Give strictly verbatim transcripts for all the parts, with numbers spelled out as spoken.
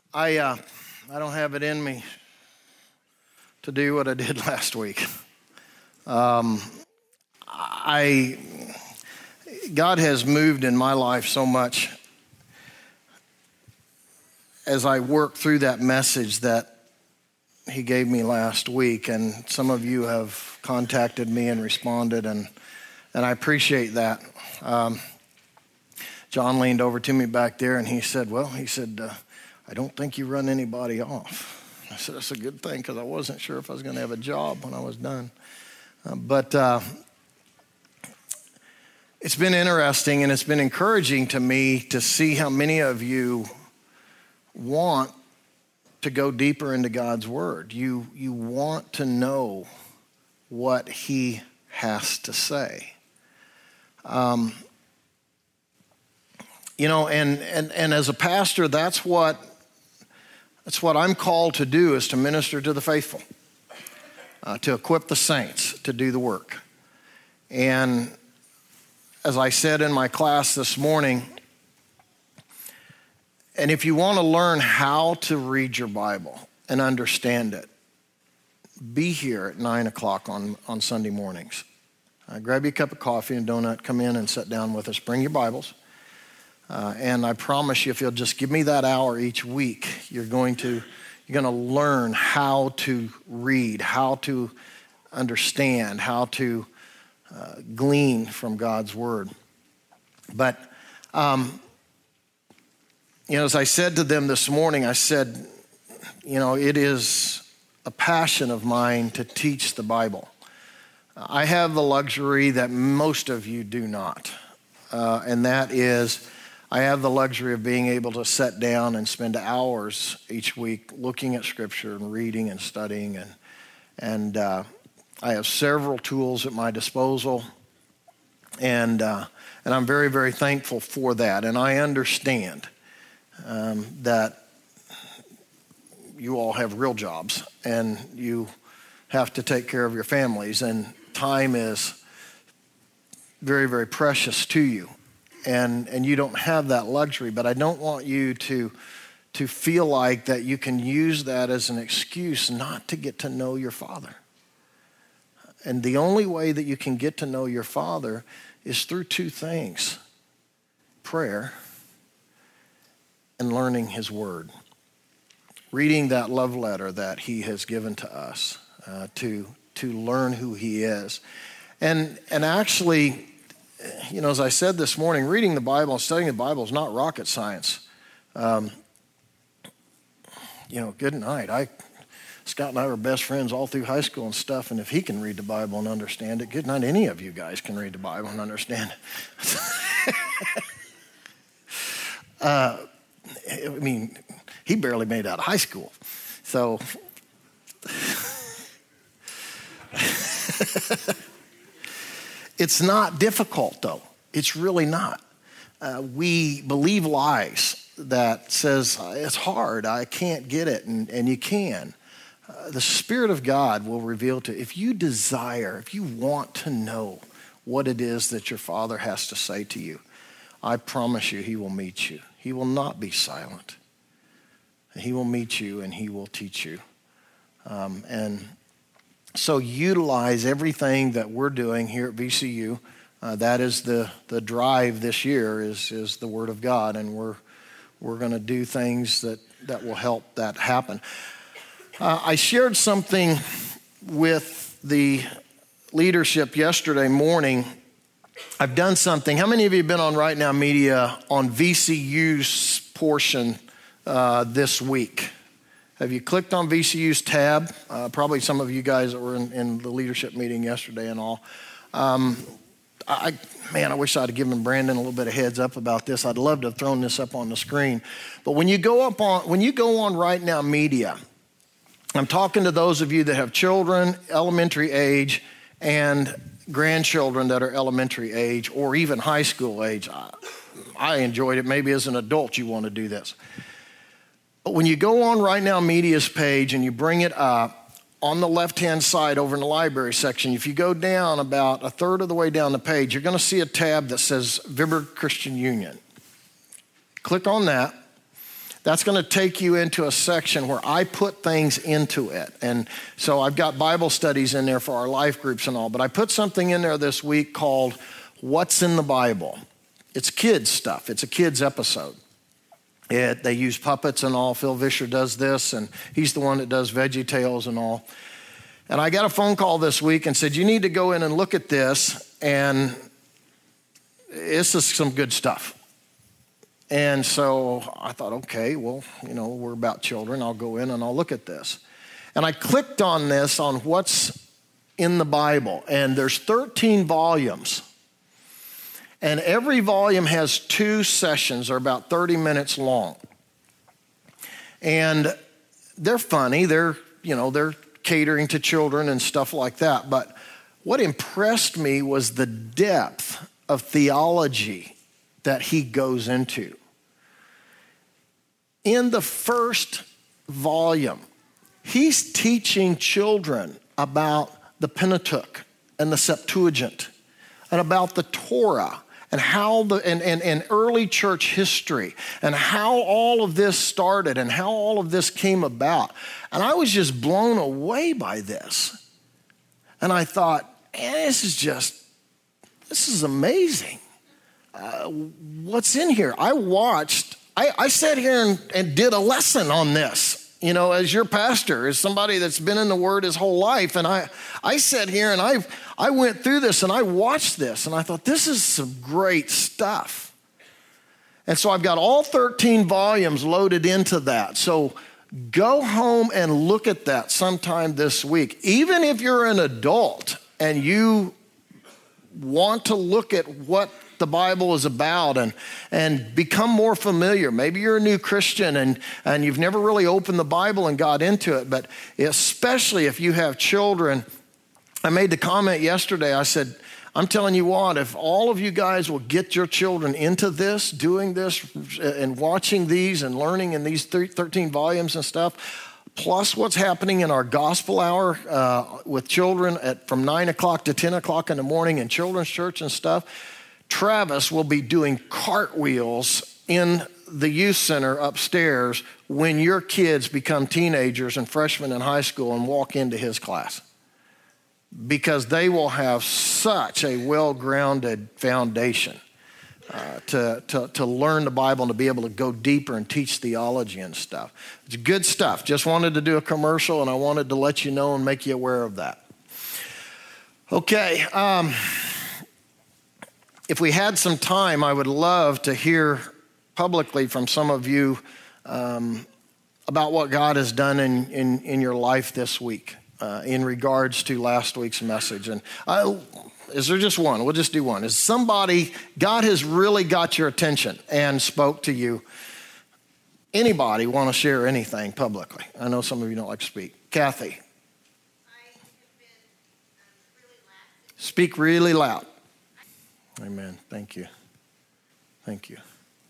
I uh, I don't have it in me to do what I did last week. Um, I God has moved in my life so much as I work through that message that He gave me last week, and some of you have contacted me and responded, and and I appreciate that. Um, John leaned over to me back there, and he said, "Well," he said, uh, "I don't think you run anybody off." I said, "That's a good thing, because I wasn't sure if I was going to have a job when I was done." Uh, but uh, it's been interesting, and it's been encouraging to me to see how many of you want to go deeper into God's Word. You, you want to know what He has to say. Um, you know, and, and, and as a pastor, that's what That's what I'm called to do, is to minister to the faithful, uh, to equip the saints to do the work. And as I said in my class this morning, and if you want to learn how to read your Bible and understand it, be here at nine o'clock on, on Sunday mornings. Uh, grab you a cup of coffee and donut, come in and sit down with us. Bring your Bibles. Uh, and I promise you, if you'll just give me that hour each week, you're going to you're going to learn how to read, how to understand, how to uh, glean from God's Word. But, um, you know, as I said to them this morning, I said, you know, it is a passion of mine to teach the Bible. I have the luxury that most of you do not, uh, and that is, I have the luxury of being able to sit down and spend hours each week looking at Scripture and reading and studying, and and uh, I have several tools at my disposal, and uh, and I'm very, very thankful for that. And I understand um, that you all have real jobs, and you have to take care of your families, and time is very, very precious to you. And and you don't have that luxury, but I don't want you to to feel like that you can use that as an excuse not to get to know your Father. And the only way that you can get to know your Father is through two things: prayer and learning His Word. Reading that love letter that He has given to us uh, to to learn who He is. And and actually, you know, as I said this morning, reading the Bible and studying the Bible is not rocket science. Um, you know, good night. I, Scott and I were best friends all through high school and stuff, and if he can read the Bible and understand it, good night. Any of you guys can read the Bible and understand it. uh, I mean, he barely made it out of high school. So... It's not difficult, though. It's really not. Uh, we believe lies that says, it's hard, I can't get it, and, and you can. Uh, the Spirit of God will reveal to you. If you desire, if you want to know what it is that your Father has to say to you, I promise you He will meet you. He will not be silent. He will meet you and He will teach you. Um, and... So utilize everything that we're doing here at V C U. Uh, that is the, the drive this year is, is the Word of God, and we're we're going to do things that, that will help that happen. Uh, I shared something with the leadership yesterday morning. I've done something. How many of you have been on Right Now Media on V C U's portion uh, this week? Have you clicked on V C U's tab? Uh, probably some of you guys that were in, in the leadership meeting yesterday and all. Um, I, man, I wish I'd have given Brandon a little bit of heads up about this. I'd love to have thrown this up on the screen. But when you go up on, when you go on Right Now Media, I'm talking to those of you that have children, elementary age, and grandchildren that are elementary age or even high school age. I, I enjoyed it. Maybe as an adult you want to do this. But when you go on Right Now Media's page and you bring it up, on the left-hand side over in the library section, if you go down about a third of the way down the page, you're going to see a tab that says Viborg Christian Union. Click on that. That's going to take you into a section where I put things into it. And so I've got Bible studies in there for our life groups and all, but I put something in there this week called What's in the Bible? It's kids stuff. It's a kids episode. It, they use puppets and all. Phil Vischer does this, and he's the one that does Veggie Tales and all. And I got a phone call this week and said, you need to go in and look at this, and this is some good stuff. And so I thought, okay, well, you know, we're about children. I'll go in and I'll look at this. And I clicked on this, on what's in the Bible. And there's thirteen volumes. And every volume has two sessions. They're about thirty minutes long. And they're funny. They're, you know, they're catering to children and stuff like that. But what impressed me was the depth of theology that he goes into. In the first volume, he's teaching children about the Pentateuch and the Septuagint and about the Torah and how the and, and, and early church history and how all of this started and how all of this came about. And I was just blown away by this. And I thought, man, this is just, this is amazing. Uh, what's in here? I watched, I, I sat here and, and did a lesson on this, you know, as your pastor, as somebody that's been in the Word his whole life. And I, I sat here and I, I went through this and I watched this and I thought, this is some great stuff. And so I've got all thirteen volumes loaded into that. So go home and look at that sometime this week. Even if you're an adult and you want to look at what the Bible is about and, and become more familiar. Maybe you're a new Christian and, and you've never really opened the Bible and got into it, but especially if you have children. I made the comment yesterday, I said, I'm telling you what, if all of you guys will get your children into this, doing this and watching these and learning in these thirteen volumes and stuff, plus what's happening in our gospel hour uh, with children at from nine o'clock to ten o'clock in the morning in children's church and stuff, Travis will be doing cartwheels in the youth center upstairs when your kids become teenagers and freshmen in high school and walk into his class. Because they will have such a well-grounded foundation uh, to, to, to learn the Bible and to be able to go deeper and teach theology and stuff. It's good stuff. Just wanted to do a commercial, and I wanted to let you know and make you aware of that. Okay. Um, if we had some time, I would love to hear publicly from some of you um, about what God has done in, in, in your life this week. Uh, in regards to last week's message. And I, is there just one? We'll just do one. Is somebody, God has really got your attention and spoke to you? Anybody want to share anything publicly? I know some of you don't like to speak. Kathy. I have been um, really loud. Speak really loud. Amen. Thank you. Thank you.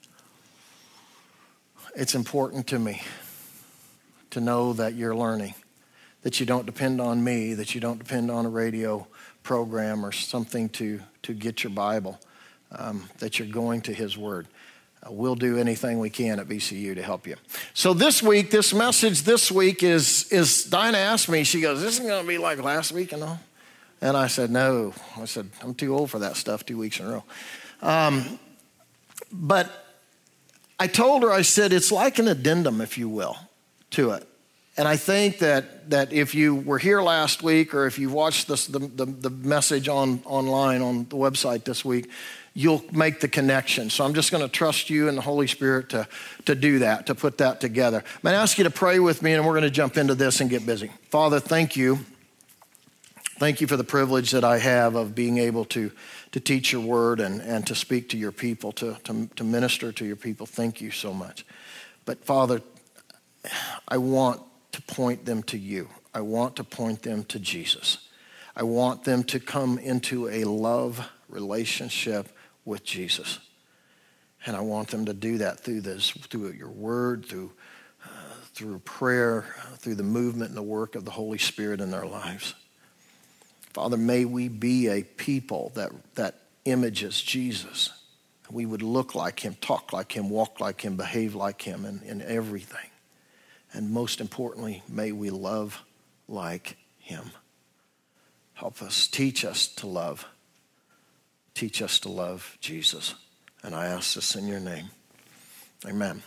It's important to me to know that you're learning. That you don't depend on me, that you don't depend on a radio program or something to, to get your Bible, um, that you're going to His Word. Uh, we'll do anything we can at V C U to help you. So this week, this message this week is, is Dinah asked me, she goes, this isn't going to be like last week and all? And I said, no. I said, I'm too old for that stuff two weeks in a row. Um, but I told her, I said, it's like an addendum, if you will, to it. And I think that that if you were here last week or if you watched this, the, the, the message on online on the website this week, you'll make the connection. So I'm just going to trust you and the Holy Spirit to, to do that, to put that together. I'm going to ask you to pray with me, and we're going to jump into this and get busy. Father, thank you. Thank you for the privilege that I have of being able to, to teach your word and, and to speak to your people, to, to, to minister to your people. Thank you so much. But Father, I want to point them to you. I want to point them to Jesus. I want them to come into a love relationship with Jesus. And I want them to do that through this, through your word, through, uh, through prayer, through the movement and the work of the Holy Spirit in their lives. Father, may we be a people that, that images Jesus, We would look like him, talk like him, walk like him, behave like him in, in everything. And most importantly, may we love like him. Help us, teach us to love. Teach us to love Jesus. And I ask this in your name. Amen.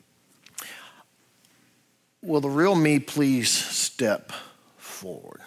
Will the real me please step forward?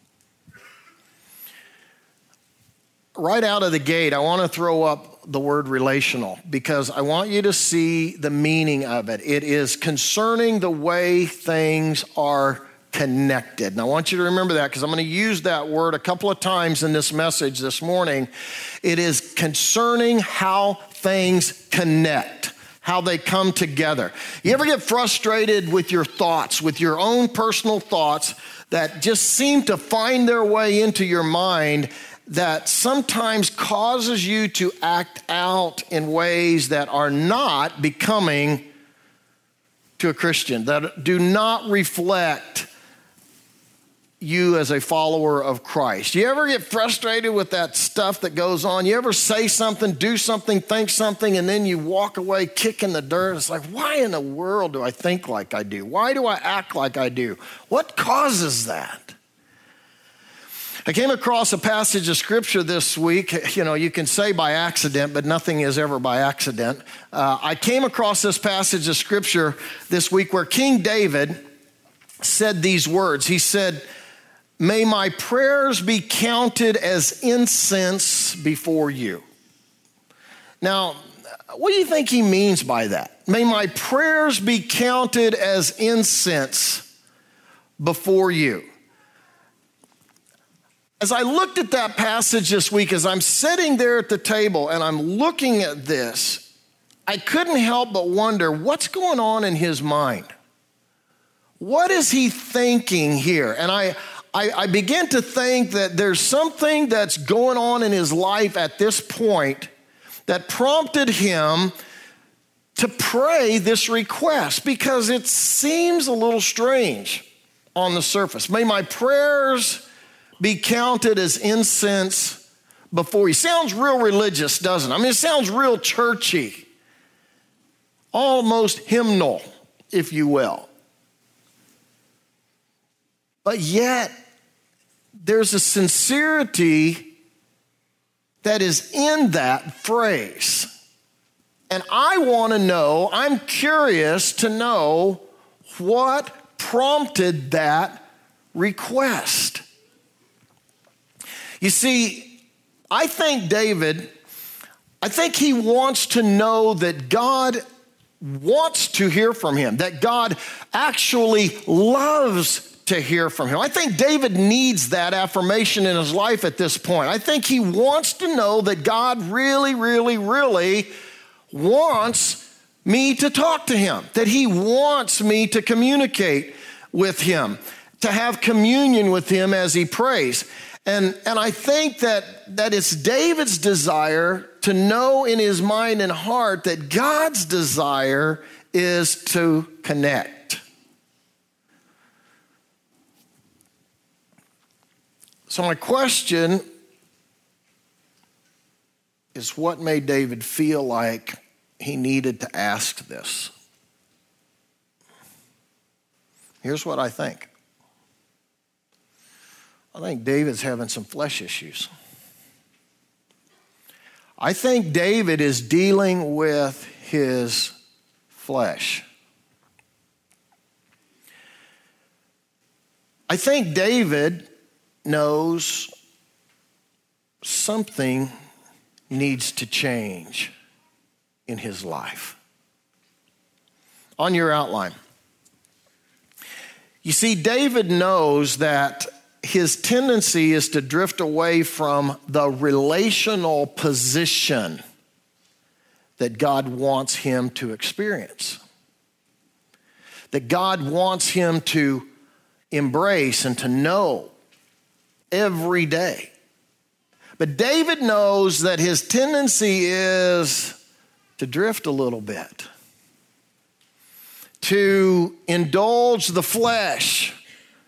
Right out of the gate, I want to throw up the word relational because I want you to see the meaning of it. It is concerning the way things are connected. And I want you to remember that because I'm going to use that word a couple of times in this message this morning. It is concerning how things connect, how they come together. You ever get frustrated with your thoughts, with your own personal thoughts that just seem to find their way into your mind that sometimes causes you to act out in ways that are not becoming to a Christian, that do not reflect you as a follower of Christ? You ever get frustrated with that stuff that goes on? You ever say something, do something, think something, and then you walk away kicking the dirt? It's like, why in the world do I think like I do? Why do I act like I do? What causes that? I came across a passage of scripture this week. You know, you can say by accident, but nothing is ever by accident. Uh, I came across this passage of scripture this week where King David said these words. He said, "May my prayers be counted as incense before you." Now, what do you think he means by that? May my prayers be counted as incense before you. As I looked at that passage this week, as I'm sitting there at the table and I'm looking at this, I couldn't help but wonder what's going on in his mind. What is he thinking here? And I, I, I begin to think that there's something that's going on in his life at this point that prompted him to pray this request because it seems a little strange on the surface. May my prayers be counted as incense before you. Sounds real religious, doesn't it? I mean, it sounds real churchy, almost hymnal, if you will. But yet, there's a sincerity that is in that phrase. And I want to know, I'm curious to know what prompted that request. You see, I think David, I think he wants to know that God wants to hear from him, that God actually loves to hear from him. I think David needs that affirmation in his life at this point. I think he wants to know that God really, really, really wants me to talk to him, that he wants me to communicate with him, to have communion with him as he prays. And, and I think that, that it's David's desire to know in his mind and heart that God's desire is to connect. So my question is, what made David feel like he needed to ask this? Here's what I think. I think David's having some flesh issues. I think David is dealing with his flesh. I think David knows something needs to change in his life. On your outline, you see, David knows that his tendency is to drift away from the relational position that God wants him to experience, that God wants him to embrace and to know every day. But David knows that his tendency is to drift a little bit, to indulge the flesh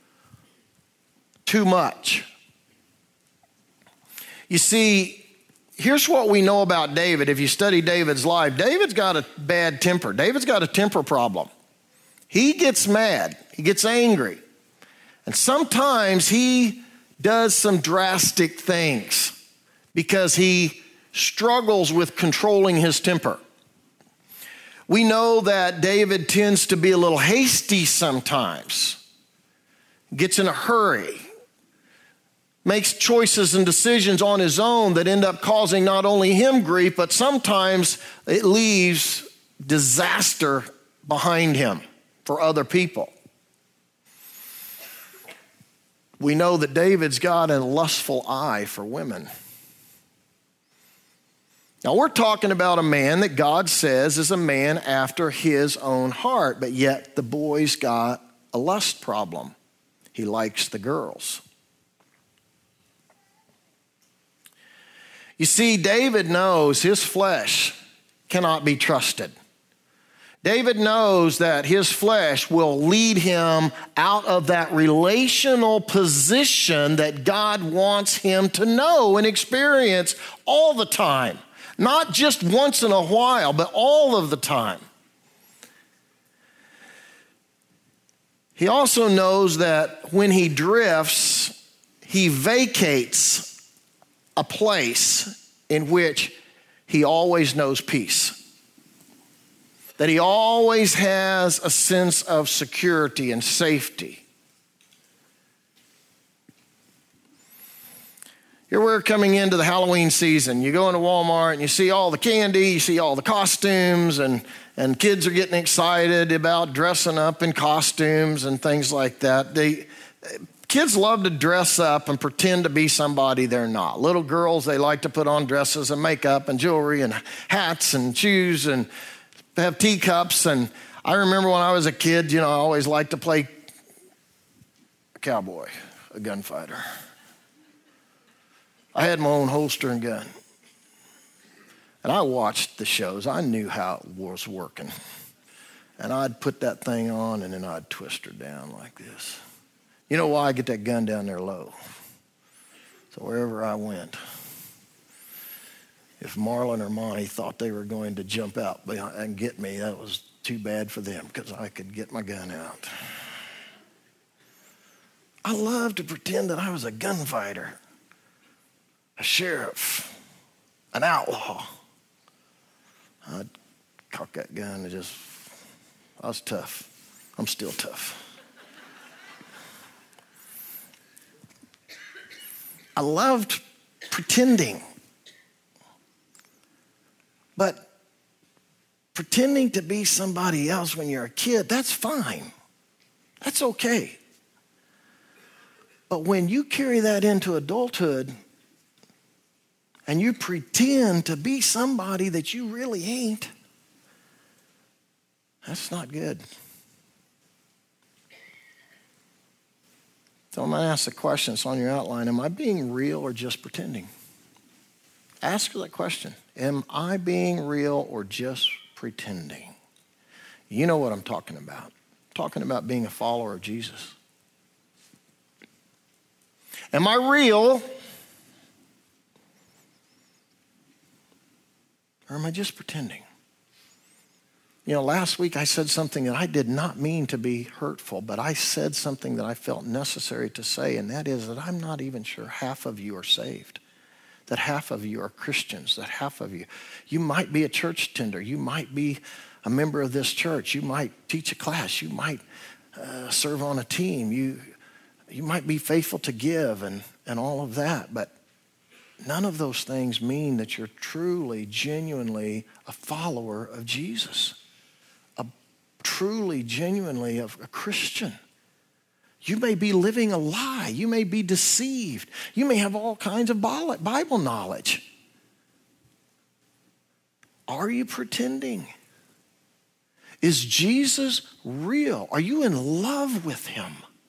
too much. You see, here's what we know about David. If you study David's life, David's got a bad temper. David's got a temper problem. He gets mad. He gets angry. And sometimes he does some drastic things because he struggles with controlling his temper. We know that David tends to be a little hasty sometimes, gets in a hurry, makes choices and decisions on his own that end up causing not only him grief, but sometimes it leaves disaster behind him for other people. We know that David's got a lustful eye for women. Now, we're talking about a man that God says is a man after his own heart, but yet the boy's got a lust problem. He likes the girls. You see, David knows his flesh cannot be trusted. David knows that his flesh will lead him out of that relational position that God wants him to know and experience all the time. Not just once in a while, but all of the time. He also knows that when he drifts, he vacates a place in which he always knows peace. That he always has a sense of security and safety. Here we're coming into the Halloween season. You go into Walmart and you see all the candy, you see all the costumes, and, and kids are getting excited about dressing up in costumes and things like that. They, kids love to dress up and pretend to be somebody they're not. Little girls, they like to put on dresses and makeup and jewelry and hats and shoes and have teacups. And I remember when I was a kid, you know, I always liked to play a cowboy, a gunfighter. I had my own holster and gun. And I watched the shows. I knew how it was working. And I'd put that thing on and then I'd twist her down like this. You know why? I get that gun down there low. So wherever I went, if Marlon or Monty thought they were going to jump out and get me, that was too bad for them because I could get my gun out. I loved to pretend that I was a gunfighter, a sheriff, an outlaw. I'd cock that gun and just, I was tough. I'm still tough. I loved pretending. But pretending to be somebody else when you're a kid, that's fine. That's okay. But when you carry that into adulthood and you pretend to be somebody that you really ain't, that's not good. So I'm going to ask the question, it's on your outline. Am I being real or just pretending? Ask her that question. Am I being real or just pretending? You know what I'm talking about. I'm talking about being a follower of Jesus. Am I real or am I just pretending? You know, last week I said something that I did not mean to be hurtful, but I said something that I felt necessary to say, and that is that I'm not even sure half of you are saved. That half of you are Christians, that half of you, you might be a church attender, you might be a member of this church, you might teach a class, you might uh, serve on a team, you you might be faithful to give and, and all of that, but none of those things mean that you're truly, genuinely a follower of Jesus, a truly, genuinely a, a Christian. You may be living a lie. You may be deceived. You may have all kinds of Bible knowledge. Are you pretending? Is Jesus real? Are you in love with him?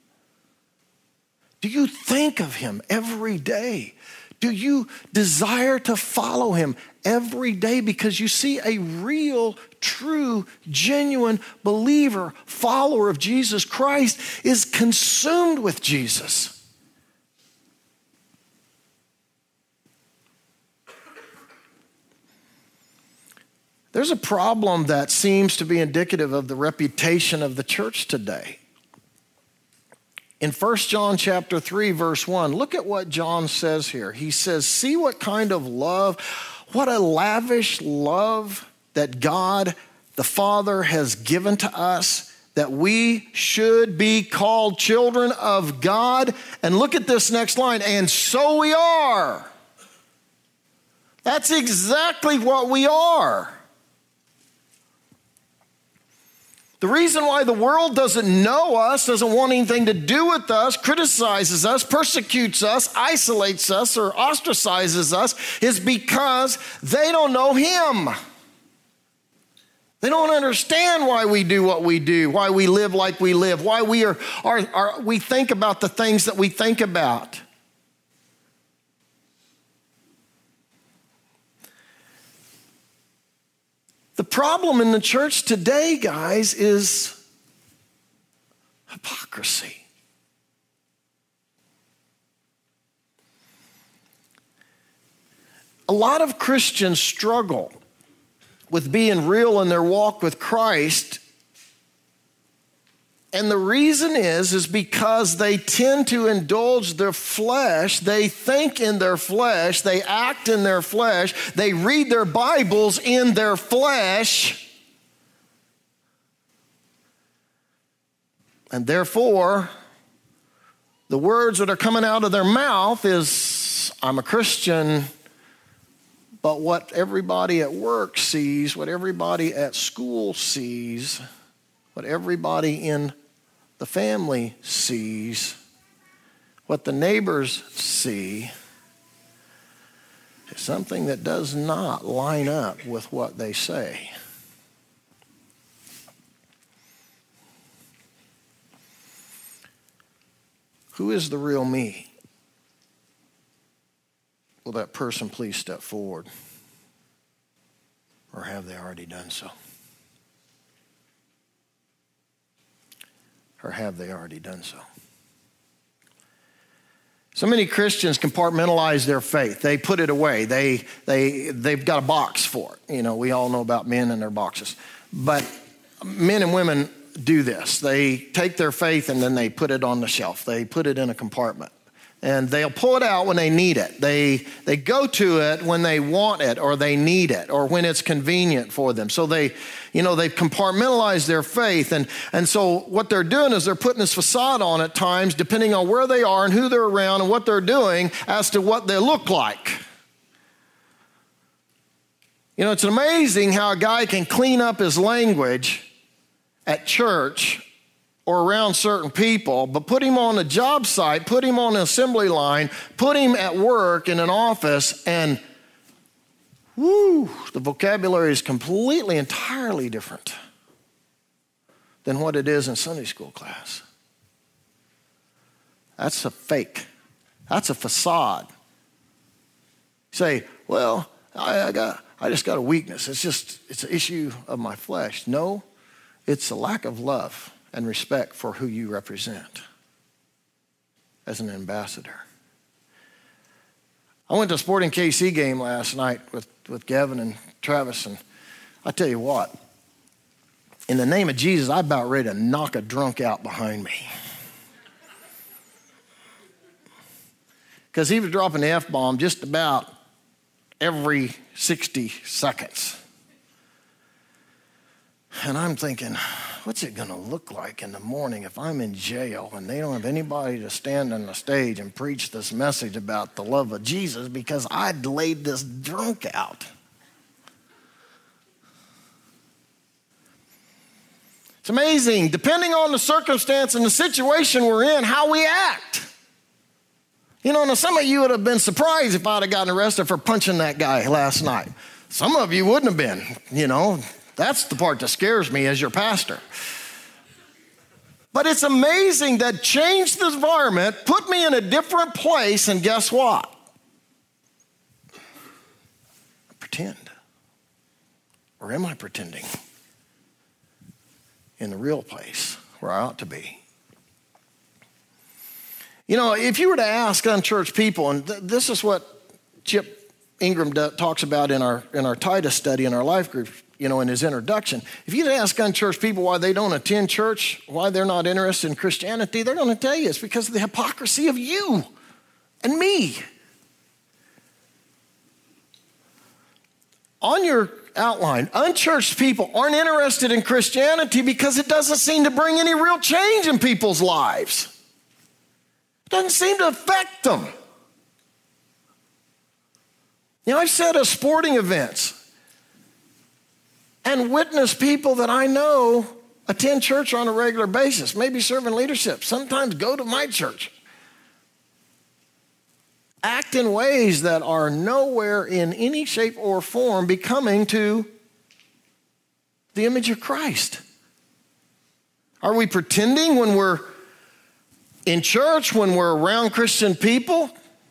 Do you think of him every day? Do you desire to follow him every day because you see a real, true, genuine believer, follower of Jesus Christ is consumed with Jesus? There's a problem that seems to be indicative of the reputation of the church today. In First John chapter three, verse one, look at what John says here. He says, see what kind of love, what a lavish love that God the Father has given to us, that we should be called children of God. And look at this next line, and so we are. That's exactly what we are. The reason why the world doesn't know us, doesn't want anything to do with us, criticizes us, persecutes us, isolates us, or ostracizes us, is because they don't know Him. They don't understand why we do what we do, why we live like we live, why we are, are, are we think about the things that we think about. The problem in the church today, guys, is hypocrisy. A lot of Christians struggle with being real in their walk with Christ. And the reason is, is because they tend to indulge their flesh. They think in their flesh. They act in their flesh. They read their Bibles in their flesh. And therefore, the words that are coming out of their mouth is, I'm a Christian. But what everybody at work sees, what everybody at school sees, what everybody in the family sees, what the neighbors see, is something that does not line up with what they say. Who is the real me? Will that person please step forward? Or have they already done so? Or have they already done so? So many Christians compartmentalize their faith. They put it away. They, they, they've got a box for it. You know, we all know about men and their boxes. But men and women do this. They take their faith and then they put it on the shelf. They put it in a compartment. And they'll pull it out when they need it. They, they go to it when they want it or they need it or when it's convenient for them. So they, you know, they've compartmentalized their faith. And, and so what they're doing is they're putting this facade on at times, depending on where they are and who they're around and what they're doing as to what they look like. You know, it's amazing how a guy can clean up his language at church or around certain people, but put him on a job site, put him on an assembly line, put him at work in an office, and whoo, the vocabulary is completely, entirely different than what it is in Sunday school class. That's a fake. That's a facade. You say, well, I, I got, I just got a weakness. It's just, it's an issue of my flesh. No, it's a lack of love and respect for who you represent as an ambassador. I went to a Sporting K C game last night with, with Gavin and Travis, and I tell you what, in the name of Jesus, I'm about ready to knock a drunk out behind me. Because he was dropping the F-bomb just about every sixty seconds. And I'm thinking, what's it going to look like in the morning if I'm in jail and they don't have anybody to stand on the stage and preach this message about the love of Jesus because I laid this drunk out? It's amazing, depending on the circumstance and the situation we're in, how we act. You know, now some of you would have been surprised if I'd have gotten arrested for punching that guy last night. Some of you wouldn't have been, you know. That's the part that scares me as your pastor. But it's amazing that changed the environment, put me in a different place, and guess what? I pretend. Or am I pretending in the real place where I ought to be? You know, if you were to ask unchurched people, and th- this is what Chip Ingram do- talks about in our in our Titus study, in our life group you know, in his introduction. If you ask unchurched people why they don't attend church, why they're not interested in Christianity, they're going to tell you it's because of the hypocrisy of you and me. On your outline, unchurched people aren't interested in Christianity because it doesn't seem to bring any real change in people's lives. It doesn't seem to affect them. You know, I've sat at sporting events and witnessed people that I know attend church on a regular basis, maybe serve in leadership, sometimes go to my church, act in ways that are nowhere in any shape or form becoming to the image of Christ. Are we pretending when we're in church, when we're around Christian people?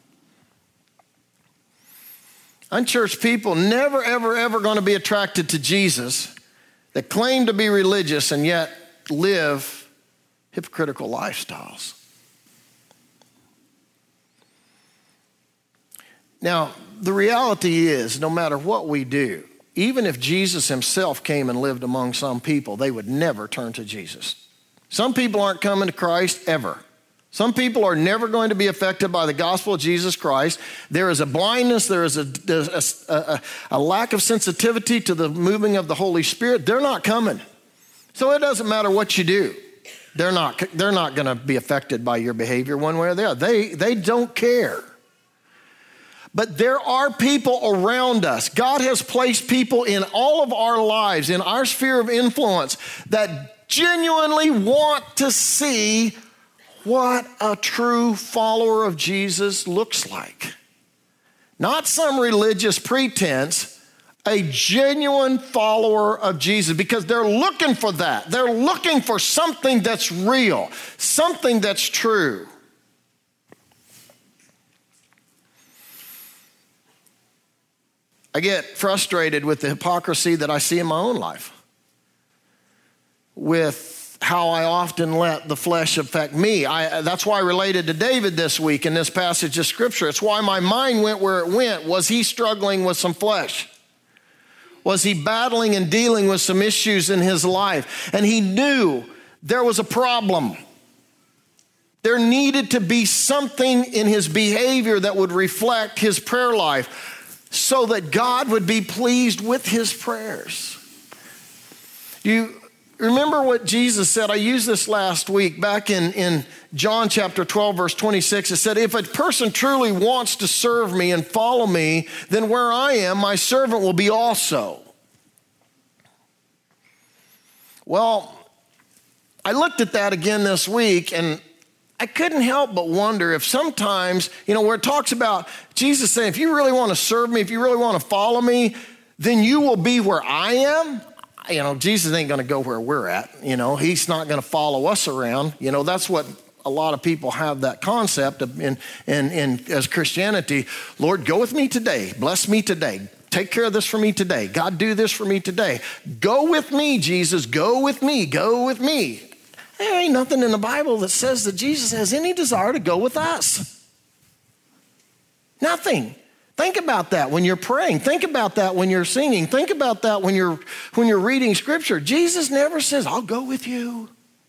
Unchurched people never, ever, ever going to be attracted to Jesus that claim to be religious and yet live hypocritical lifestyles. Now, the reality is, no matter what we do, even if Jesus himself came and lived among some people, they would never turn to Jesus. Some people aren't coming to Christ ever. Some people are never going to be affected by the gospel of Jesus Christ. There is a blindness, there is a, a, a, a lack of sensitivity to the moving of the Holy Spirit. They're not coming. So it doesn't matter what you do. They're not, they're not going to be affected by your behavior one way or the other. They, they don't care. But there are people around us. God has placed people in all of our lives, in our sphere of influence, that genuinely want to see what a true follower of Jesus looks like. Not some religious pretense, a genuine follower of Jesus, because they're looking for that. They're looking for something that's real, something that's true. I get frustrated with the hypocrisy that I see in my own life, with how I often let the flesh affect me. I, that's why I related to David this week in this passage of Scripture. It's why my mind went where it went. Was he struggling with some flesh? Was he battling and dealing with some issues in his life? And he knew there was a problem. There needed to be something in his behavior that would reflect his prayer life so that God would be pleased with his prayers. You remember what Jesus said? I used this last week back in, in John chapter twelve, verse twenty-six. It said, if a person truly wants to serve me and follow me, then where I am, my servant will be also. Well, I looked at that again this week, and I couldn't help but wonder if sometimes, you know, where it talks about Jesus saying, if you really want to serve me, if you really want to follow me, then you will be where I am. You know, Jesus ain't going to go where we're at. You know, he's not going to follow us around. You know, that's what a lot of people have that concept of in, in, in as Christianity. Lord, go with me today. Bless me today. Take care of this for me today. God, do this for me today. Go with me, Jesus. Go with me. Go with me. There ain't nothing in the Bible that says that Jesus has any desire to go with us. Nothing. Think about that when you're praying. Think about that when you're singing. Think about that when you're when you're reading Scripture. Jesus never says, I'll go with you.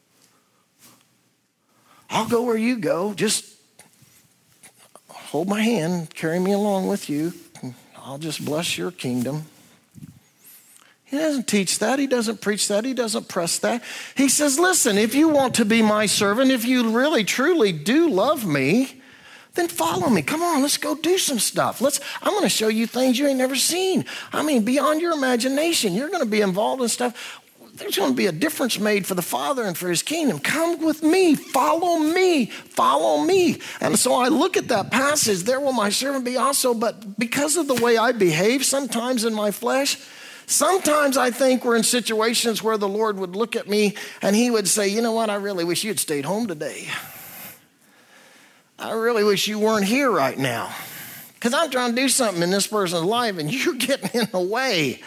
I'll go where you go. Just hold my hand, carry me along with you. I'll just bless your kingdom. He doesn't teach that. He doesn't preach that. He doesn't press that. He says, listen, if you want to be my servant, if you really, truly do love me, then follow me. Come on, let's go do some stuff. Let's. I'm going to show you things you ain't never seen. I mean, beyond your imagination. You're going to be involved in stuff. There's going to be a difference made for the Father and for his kingdom. Come with me. Follow me. Follow me. And so I look at that passage, there will my servant be also. But because of the way I behave sometimes in my flesh, sometimes I think we're in situations where the Lord would look at me and he would say, you know what, I really wish you'd stayed home today. I really wish you weren't here right now, because I'm trying to do something in this person's life and you're getting in the way.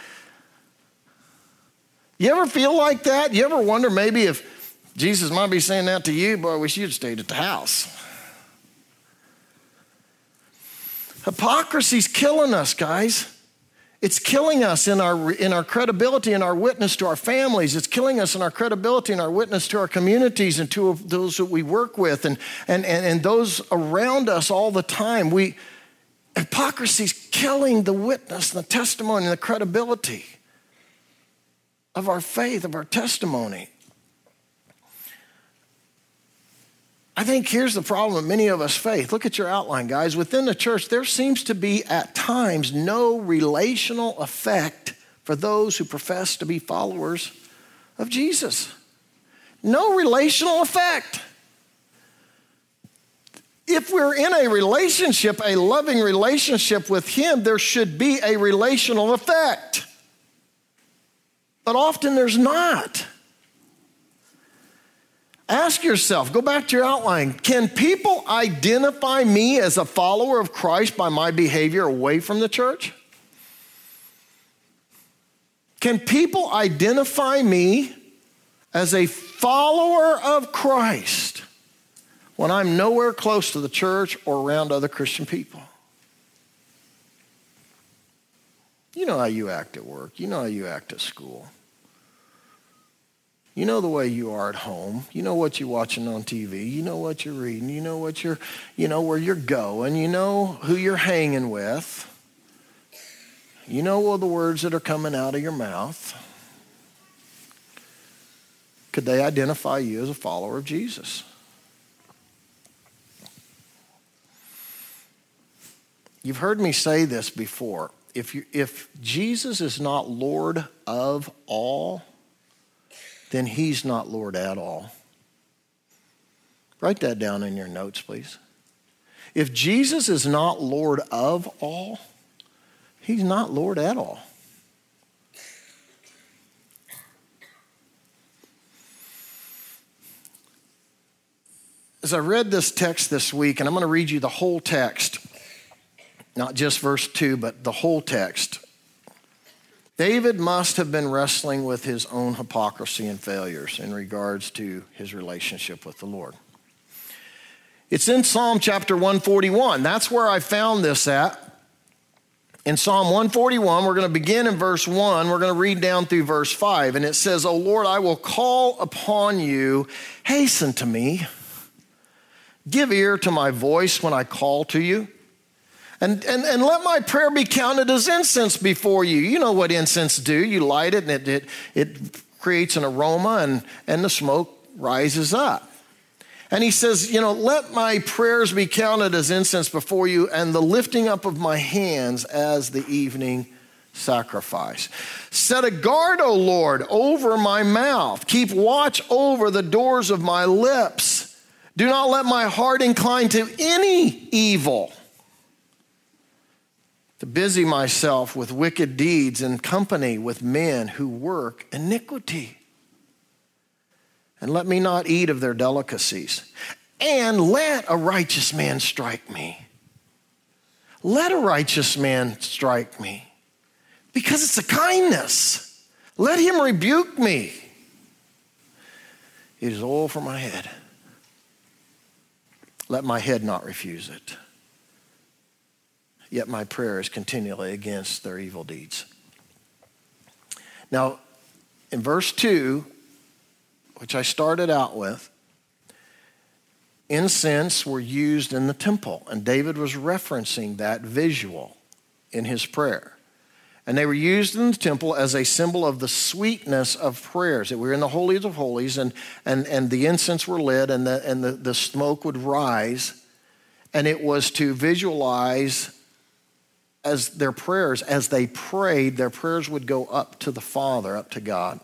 You ever feel like that? You ever wonder maybe if Jesus might be saying that to you? Boy, I wish you'd stayed at the house. Hypocrisy's killing us, guys. It's killing us in our, in our credibility and our witness to our families. It's killing us in our credibility and our witness to our communities and to those that we work with and, and, and, and those around us all the time. We, hypocrisy's killing the witness and the testimony and the credibility of our faith, of our testimony. I think here's the problem with many of us face. Look at your outline, guys. Within the church, there seems to be at times no relational effect for those who profess to be followers of Jesus. No relational effect. If we're in a relationship, a loving relationship with Him, there should be a relational effect. But often there's not. Ask yourself, go back to your outline, can people identify me as a follower of Christ by my behavior away from the church? Can people identify me as a follower of Christ when I'm nowhere close to the church or around other Christian people? You know how you act at work. You know how you act at school. You know the way you are at home. You know what you're watching on T V. You know what you're reading. You know what you're, you know where you're going. You know who you're hanging with. You know all the words that are coming out of your mouth. Could they identify you as a follower of Jesus? You've heard me say this before. If you, if Jesus is not Lord of all, then He's not Lord at all. Write that down in your notes, please. If Jesus is not Lord of all, He's not Lord at all. As I read this text this week, and I'm going to read you the whole text, not just verse two, but the whole text. David must have been wrestling with his own hypocrisy and failures in regards to his relationship with the Lord. It's in Psalm chapter one forty-one. That's where I found this at. In Psalm one forty-one, we're going to begin in verse one. We're going to read down through verse five. And it says, "O Lord, I will call upon you. Hasten to me. Give ear to my voice when I call to you. And, and, and let my prayer be counted as incense before you." You know what incense do. You light it and it, it, it creates an aroma and, and the smoke rises up. And he says, you know, let my prayers be counted as incense before you and the lifting up of my hands as the evening sacrifice. Set a guard, O Lord, over my mouth. Keep watch over the doors of my lips. Do not let my heart incline to any evil, to busy myself with wicked deeds in company with men who work iniquity. And let me not eat of their delicacies. And let a righteous man strike me. Let a righteous man strike me. Because it's a kindness. Let him rebuke me. It is oil for my head. Let my head not refuse it. Yet my prayer is continually against their evil deeds. Now, in verse two, which I started out with, incense were used in the temple, and David was referencing that visual in his prayer. And they were used in the temple as a symbol of the sweetness of prayers. That we were in the holies of holies, and, and, and the incense were lit, and, the, and the, the smoke would rise, and it was to visualize as their prayers, as they prayed, their prayers would go up to the Father, up to God.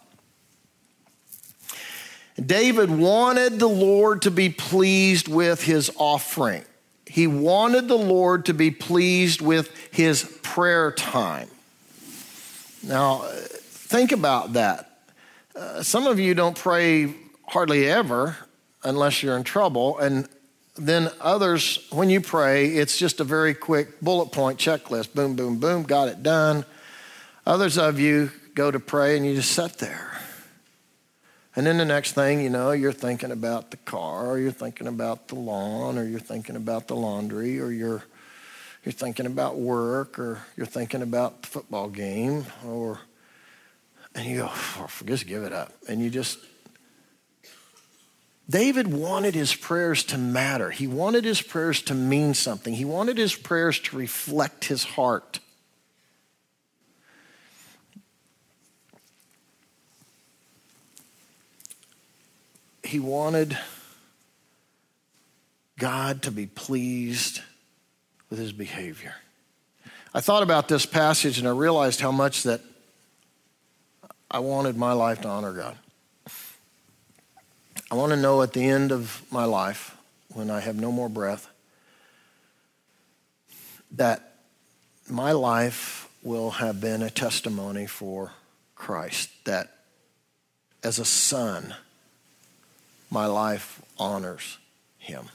David wanted the Lord to be pleased with his offering. He wanted the Lord to be pleased with his prayer time. Now, think about that. Uh, some of you don't pray hardly ever unless you're in trouble, and then others, when you pray, it's just a very quick bullet point checklist. Boom, boom, boom, got it done. Others of you go to pray and you just sit there. And then the next thing you know, you're thinking about the car, or you're thinking about the lawn, or you're thinking about the laundry, or you're, you're thinking about work, or you're thinking about the football game, or, and you go, oh, just give it up. And you just, David wanted his prayers to matter. He wanted his prayers to mean something. He wanted his prayers to reflect his heart. He wanted God to be pleased with his behavior. I thought about this passage and I realized how much that I wanted my life to honor God. I want to know at the end of my life, when I have no more breath, that my life will have been a testimony for Christ, that as a son, my life honors him.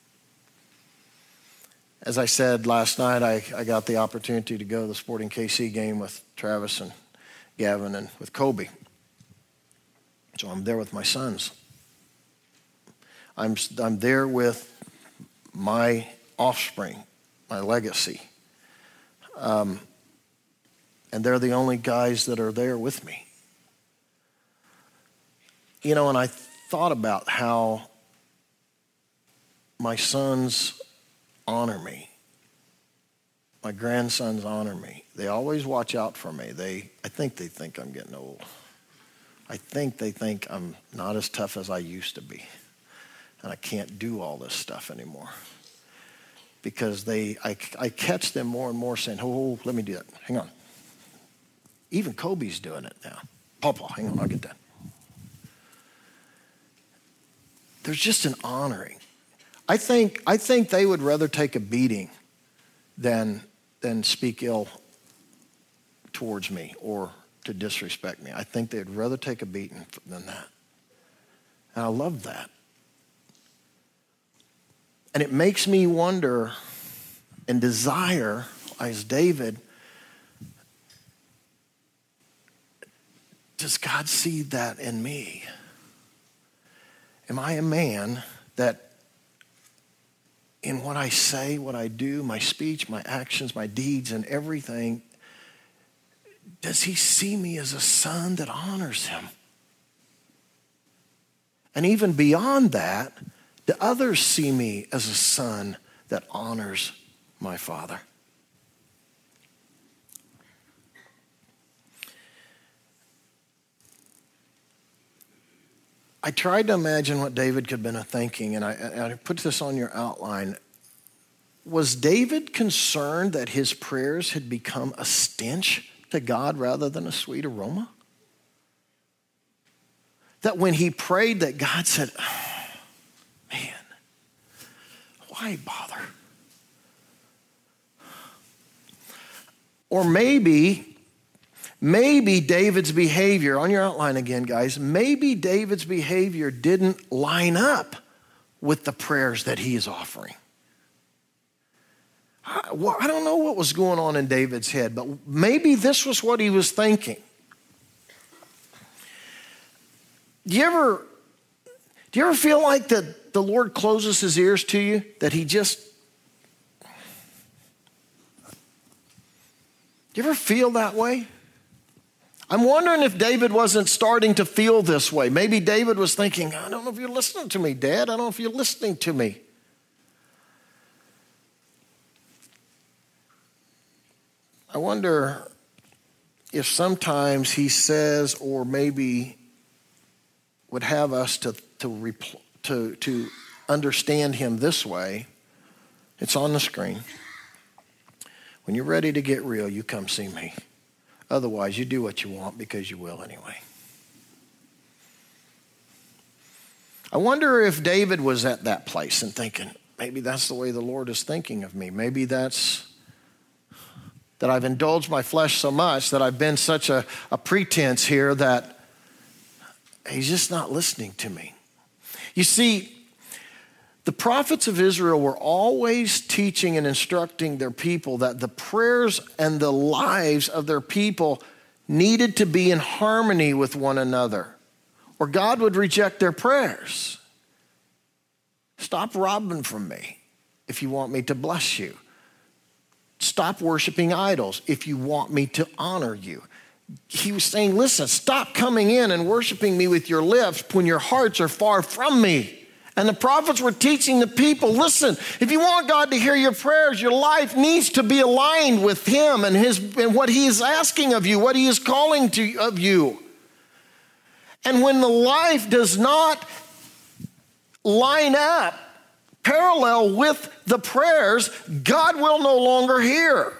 As I said last night, I, I got the opportunity to go to the Sporting K C game with Travis and Gavin and with Kobe. So I'm there with my sons. I'm, I'm there with my offspring, my legacy. Um, and they're the only guys that are there with me. You know, and I thought about how my sons honor me. My grandsons honor me. They always watch out for me. They, I think they think I'm getting old. I think they think I'm not as tough as I used to be. And I can't do all this stuff anymore. Because they, I, I catch them more and more saying, oh, let me do that. Hang on. Even Kobe's doing it now. Papa, hang on, I'll get that. There's just an honoring. I think, I think they would rather take a beating than, than speak ill towards me or to disrespect me. I think they'd rather take a beating than that. And I love that. And it makes me wonder and desire, as David, does God see that in me? Am I a man that in what I say, what I do, my speech, my actions, my deeds, and everything, does he see me as a son that honors him? And even beyond that, do others see me as a son that honors my father? I tried to imagine what David could have been thinking, and I, and I put this on your outline. Was David concerned that his prayers had become a stench to God rather than a sweet aroma? That when he prayed that God said, oh, man, why bother? Or maybe, maybe David's behavior, on your outline again, guys, maybe David's behavior didn't line up with the prayers that he is offering. I, well, I don't know what was going on in David's head, but maybe this was what he was thinking. Do you ever, do you ever feel like that the Lord closes his ears to you? That he just, do you ever feel that way? I'm wondering if David wasn't starting to feel this way. Maybe David was thinking, I don't know if you're listening to me, Dad. I don't know if you're listening to me. I wonder if sometimes he says, or maybe would have us to, to, repl- to, to understand him this way. It's on the screen. When you're ready to get real, you come see me. Otherwise, you do what you want because you will anyway. I wonder if David was at that place and thinking, maybe that's the way the Lord is thinking of me. Maybe that's that I've indulged my flesh so much that I've been such a, a pretense here that he's just not listening to me. You see, the prophets of Israel were always teaching and instructing their people that the prayers and the lives of their people needed to be in harmony with one another, or God would reject their prayers. Stop robbing from me if you want me to bless you. Stop worshiping idols if you want me to honor you. He was saying, listen, stop coming in and worshiping me with your lips when your hearts are far from me. And the prophets were teaching the people, listen, if you want God to hear your prayers, your life needs to be aligned with him and, his, and what he is asking of you, what he is calling to, of you. And when the life does not line up parallel with the prayers, God will no longer hear.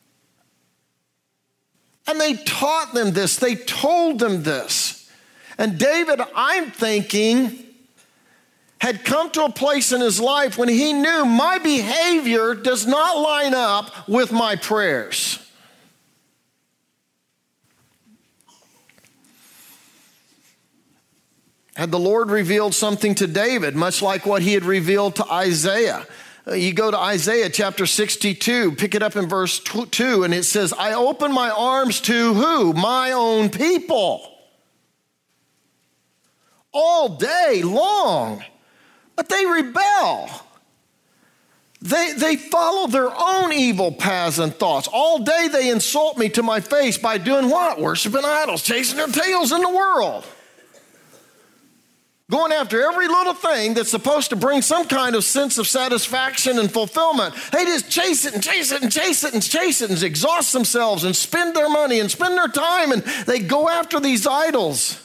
And they taught them this. They told them this. And David, I'm thinking, had come to a place in his life when he knew my behavior does not line up with my prayers. Had the Lord revealed something to David, much like what he had revealed to Isaiah? You go to Isaiah chapter sixty-two, pick it up in verse two, and it says, I open my arms to who? My own people. All day long. But they rebel. They, they follow their own evil paths and thoughts. All day they insult me to my face by doing what? Worshiping idols, chasing their tails in the world. Going after every little thing that's supposed to bring some kind of sense of satisfaction and fulfillment. They just chase it and chase it and chase it and chase it and exhaust themselves and spend their money and spend their time, and they go after these idols.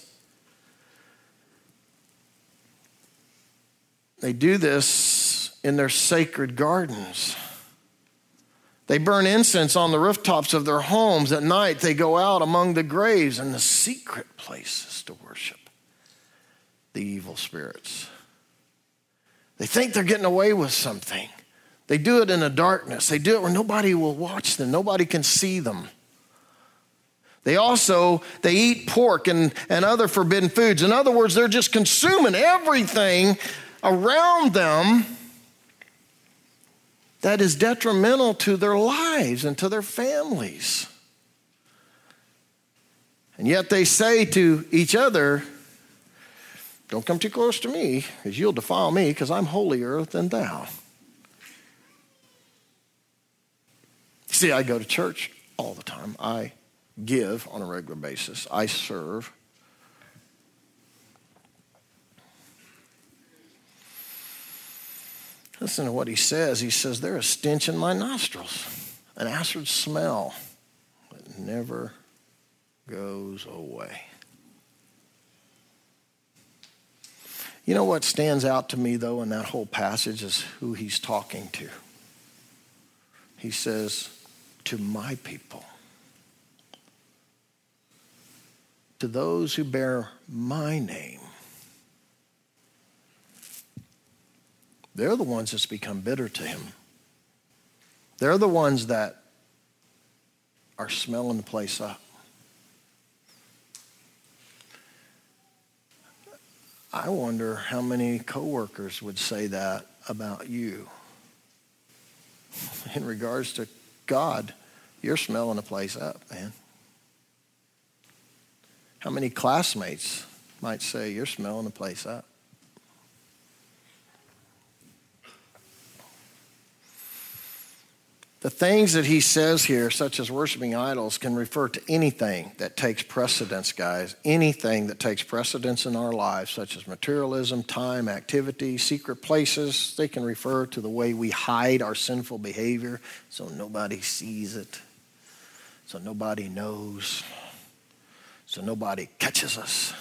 They do this in their sacred gardens. They burn incense on the rooftops of their homes. At night, they go out among the graves and the secret places to worship the evil spirits. They think they're getting away with something. They do it in the darkness. They do it where nobody will watch them. Nobody can see them. They also, they eat pork and, and other forbidden foods. In other words, they're just consuming everything around them that is detrimental to their lives and to their families. And yet they say to each other, don't come too close to me, because you'll defile me, because I'm holier than thou. See, I go to church all the time. I give on a regular basis. I serve. Listen to what he says. He says, there's a stench in my nostrils, an acrid smell that never goes away. You know what stands out to me, though, in that whole passage is who he's talking to. He says, to my people, to those who bear my name. They're the ones that's become bitter to him. They're the ones that are smelling the place up. I wonder how many coworkers would say that about you. In regards to God, you're smelling the place up, man. How many classmates might say you're smelling the place up? The things that he says here, such as worshiping idols, can refer to anything that takes precedence, guys. Anything that takes precedence in our lives, such as materialism, time, activity, secret places. They can refer to the way we hide our sinful behavior so nobody sees it, so nobody knows, so nobody catches us.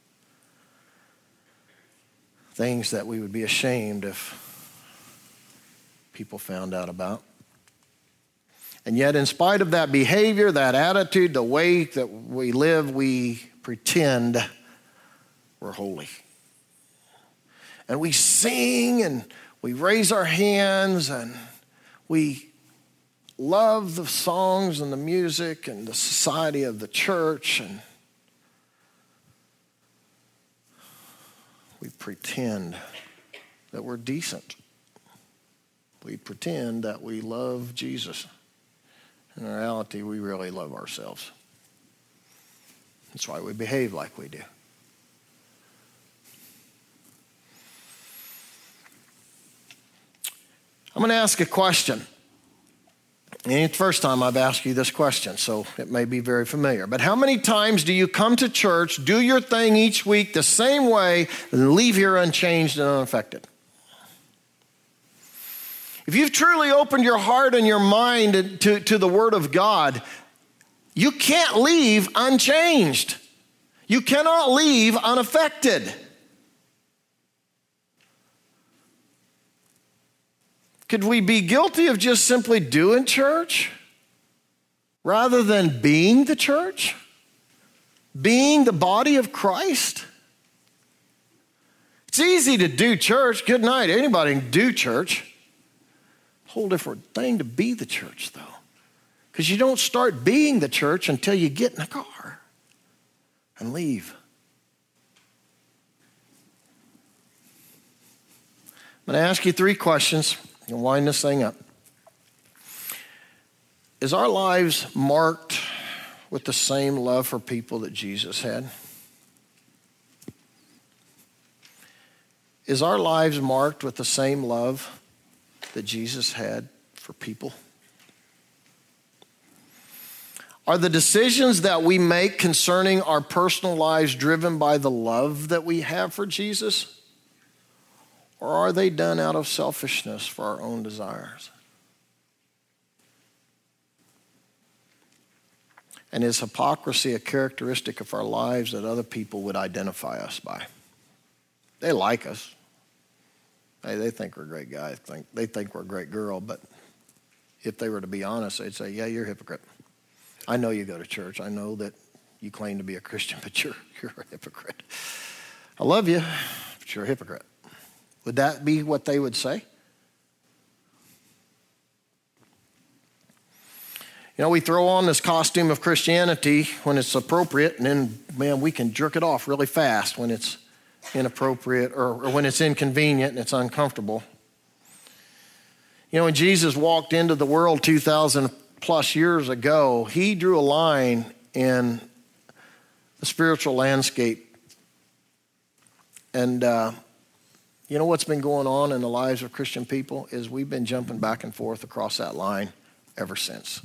Things that we would be ashamed if people found out about. And yet, in spite of that behavior, that attitude, the way that we live, we pretend we're holy. And we sing and we raise our hands and we love the songs and the music and the society of the church, and we pretend that we're decent. We pretend that we love Jesus. In reality, we really love ourselves. That's why we behave like we do. I'm going to ask a question. And it's the first time I've asked you this question, so it may be very familiar. But how many times do you come to church, do your thing each week the same way, and leave here unchanged and unaffected? If you've truly opened your heart and your mind to, to the Word of God, you can't leave unchanged. You cannot leave unaffected. Could we be guilty of just simply doing church rather than being the church? Being the body of Christ? It's easy to do church. Good night. Anybody can do church. Whole different thing to be the church, though. Because you don't start being the church until you get in the car and leave. I'm going to ask you three questions and wind this thing up. Is our lives marked with the same love for people that Jesus had? Is our lives marked with the same love that Jesus had for people? Are the decisions that we make concerning our personal lives driven by the love that we have for Jesus? Or are they done out of selfishness for our own desires? And is hypocrisy a characteristic of our lives that other people would identify us by? They like us. Hey, they think we're a great guy. Think, they think we're a great girl. But if they were to be honest, they'd say, yeah, you're a hypocrite. I know you go to church. I know that you claim to be a Christian, but you're, you're a hypocrite. I love you, but you're a hypocrite. Would that be what they would say? You know, we throw on this costume of Christianity when it's appropriate, and then, man, we can jerk it off really fast when it's inappropriate or, or when it's inconvenient and it's uncomfortable. You know, when Jesus walked into the world two thousand plus years ago, he drew a line in the spiritual landscape. And uh, you know what's been going on in the lives of Christian people is we've been jumping back and forth across that line ever since.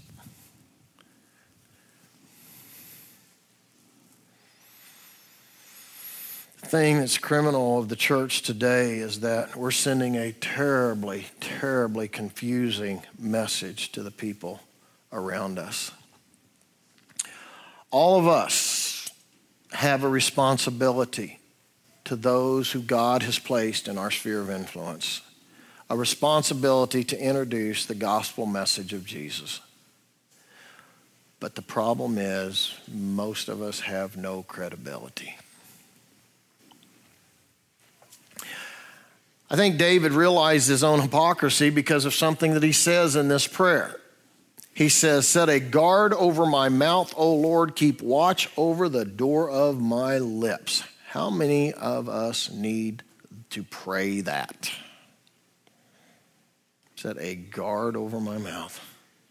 The thing that's criminal of the church today is that we're sending a terribly, terribly confusing message to the people around us. All of us have a responsibility to those who God has placed in our sphere of influence, a responsibility to introduce the gospel message of Jesus. But the problem is most of us have no credibility. I think David realized his own hypocrisy because of something that he says in this prayer. He says, set a guard over my mouth, O Lord, keep watch over the door of my lips. How many of us need to pray that? Set a guard over my mouth.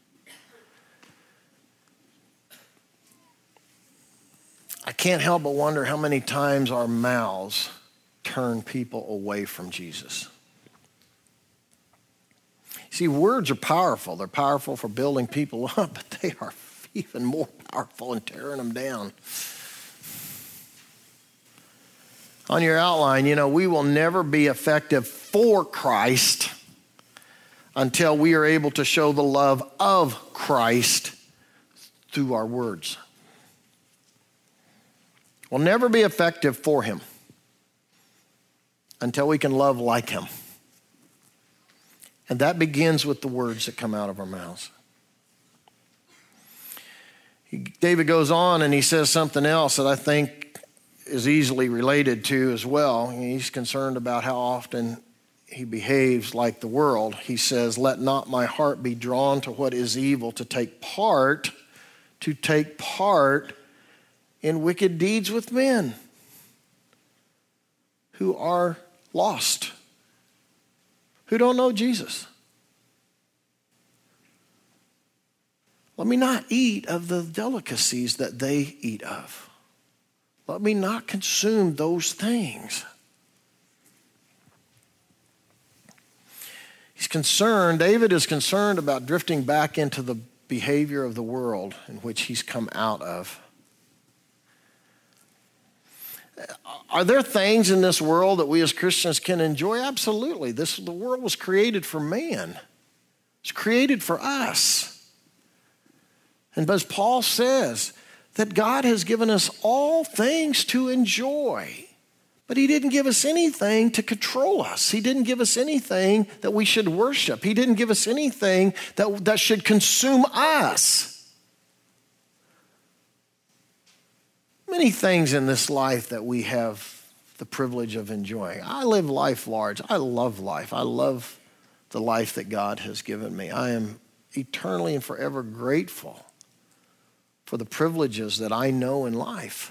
I can't help but wonder how many times our mouths turn people away from Jesus. See, words are powerful. They're powerful for building people up, but they are even more powerful in tearing them down. On your outline, you know, we will never be effective for Christ until we are able to show the love of Christ through our words. We'll never be effective for him until we can love like him. And that begins with the words that come out of our mouths. He, David goes on and he says something else that I think is easily related to as well. He's concerned about how often he behaves like the world. He says, let not my heart be drawn to what is evil, to take part, to take part in wicked deeds with men who are lost, who don't know Jesus. Let me not eat of the delicacies that they eat of. Let me not consume those things. He's He's concerned, David is concerned about drifting back into the behavior of the world in which he's come out of. Are there things in this world that we as Christians can enjoy? Absolutely. This, the world was created for man. It's created for us. And as Paul says, that God has given us all things to enjoy. But he didn't give us anything to control us. He didn't give us anything that we should worship. He didn't give us anything that, that should consume us. Many things in this life that we have the privilege of enjoying. I live life large. I love life. I love the life that God has given me. I am eternally and forever grateful for the privileges that I know in life.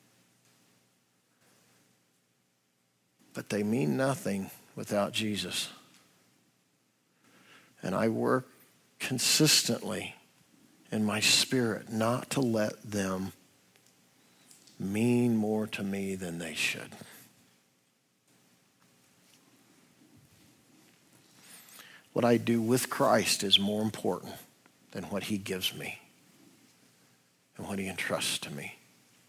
But they mean nothing without Jesus. And I work consistently in my spirit not to let them mean more to me than they should. What I do with Christ is more important than what he gives me and what he entrusts to me.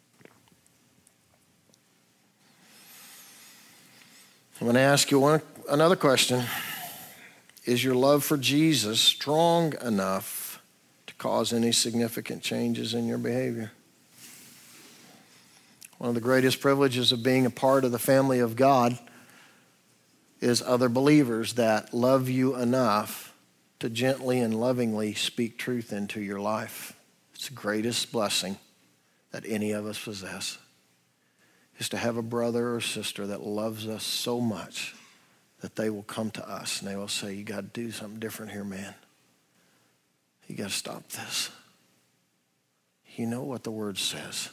I'm going to ask you one, another question. Is your love for Jesus strong enough to cause any significant changes in your behavior? One of the greatest privileges of being a part of the family of God is other believers that love you enough to gently and lovingly speak truth into your life. It's the greatest blessing that any of us possess, is to have a brother or sister that loves us so much that they will come to us and they will say, you got to do something different here, man. You got to stop this. You know what the word says.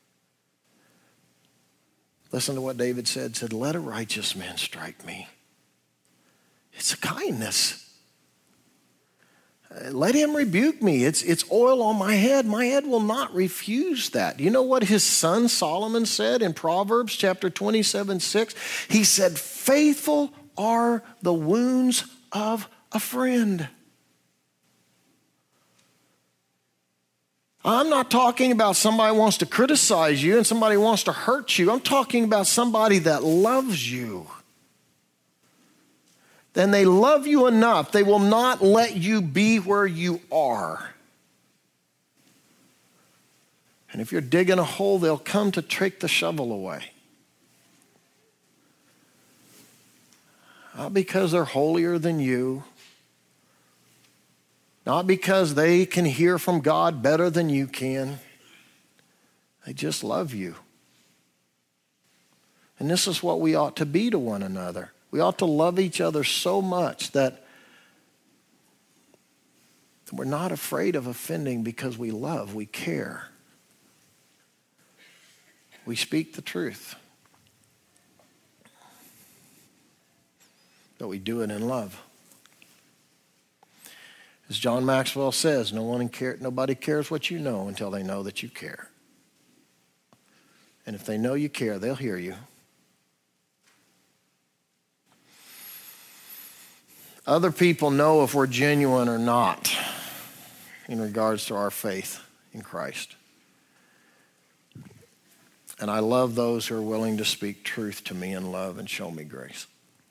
Listen to what David said, said, let a righteous man strike me. It's a kindness. Let him rebuke me. It's, it's oil on my head. My head will not refuse that. You know what his son Solomon said in Proverbs chapter twenty-seven, six? He said, faithful are the wounds of a friend. I'm not talking about somebody who wants to criticize you and somebody who wants to hurt you. I'm talking about somebody that loves you. Then they love you enough, they will not let you be where you are. And if you're digging a hole, they'll come to take the shovel away. Not because they're holier than you. Not because they can hear from God better than you can. They just love you. And this is what we ought to be to one another. We ought to love each other so much that we're not afraid of offending because we love, we care. We speak the truth. But we do it in love. As John Maxwell says, no one care, nobody cares what you know until they know that you care. And if they know you care, they'll hear you. Other people know if we're genuine or not in regards to our faith in Christ. And I love those who are willing to speak truth to me in love and show me grace.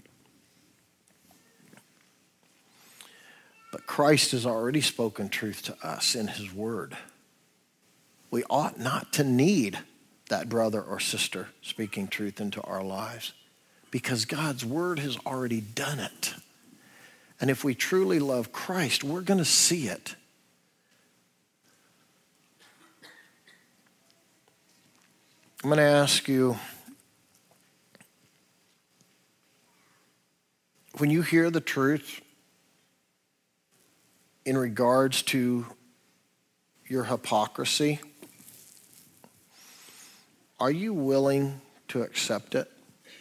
But Christ has already spoken truth to us in his word. We ought not to need that brother or sister speaking truth into our lives because God's word has already done it. And if we truly love Christ, we're going to see it. I'm going to ask you, when you hear the truth in regards to your hypocrisy, are you willing to accept it?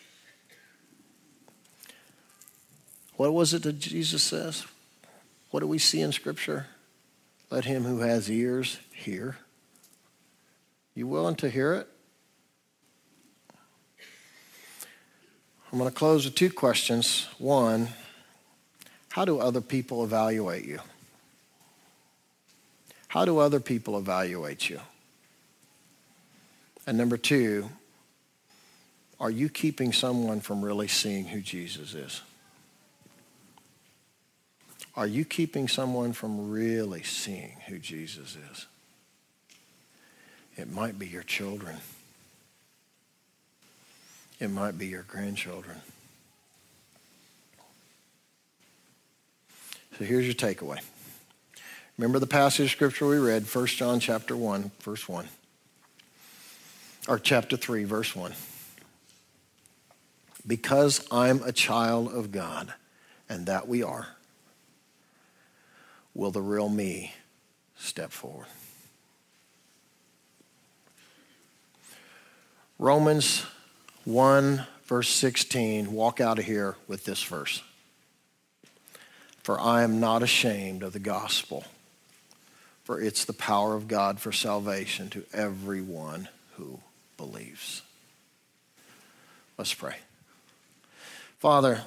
What was it that Jesus says? What do we see in Scripture? Let him who has ears hear. You willing to hear it? I'm going to close with two questions. One, How do other people evaluate you? How do other people evaluate you? And number two, are you keeping someone from really seeing who Jesus is? Are you keeping someone from really seeing who Jesus is? It might be your children. It might be your grandchildren. So here's your takeaway. Remember the passage of scripture we read, First John chapter one, verse one. Or chapter three, verse one. Because I'm a child of God, and that we are, will the real me step forward. Romans one, verse sixteen, walk out of here with this verse. For I am not ashamed of the gospel, for it's the power of God for salvation to everyone who believes. Let's pray. Father,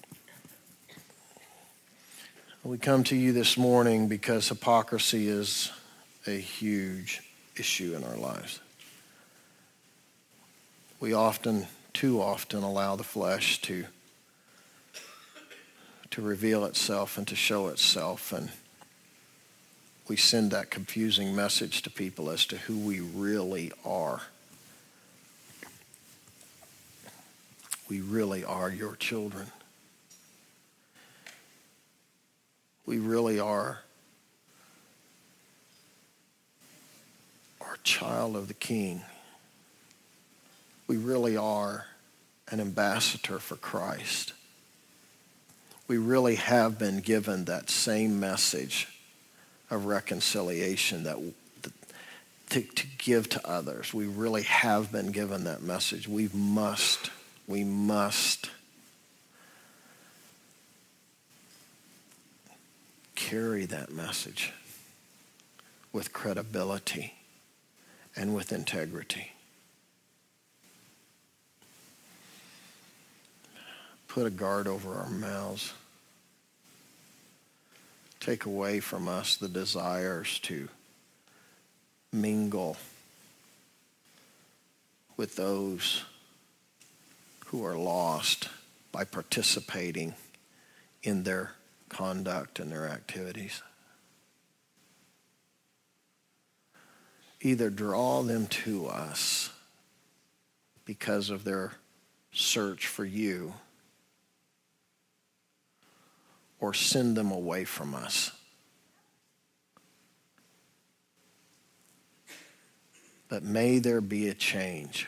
we come to you this morning because hypocrisy is a huge issue in our lives. We often, too often, allow the flesh to, to reveal itself and to show itself, and we send that confusing message to people as to who we really are. We really are your children. We really are our child of the King. We really are an ambassador for Christ. We really have been given that same message of reconciliation that to, to give to others. We really have been given that message. We must, we must carry that message with credibility and with integrity. Put a guard over our mouths. Take away from us the desires to mingle with those who are lost by participating in their conduct and their activities. Either draw them to us because of their search for you, or send them away from us. But may there be a change.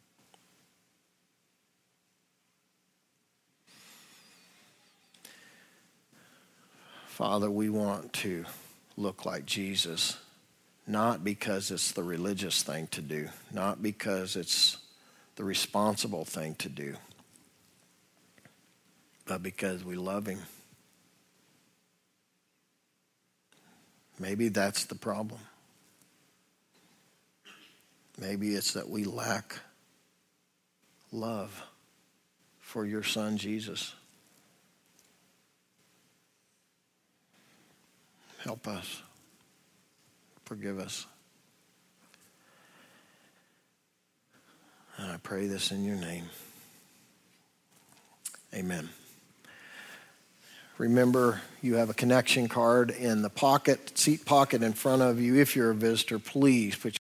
Father, we want to look like Jesus, not because it's the religious thing to do, not because it's the responsible thing to do, but because we love him. Maybe that's the problem. Maybe it's that we lack love for your son, Jesus. Help us. Forgive us. And I pray this in your name. Amen. Remember, you have a connection card in the pocket, seat pocket in front of you. If you're a visitor, please put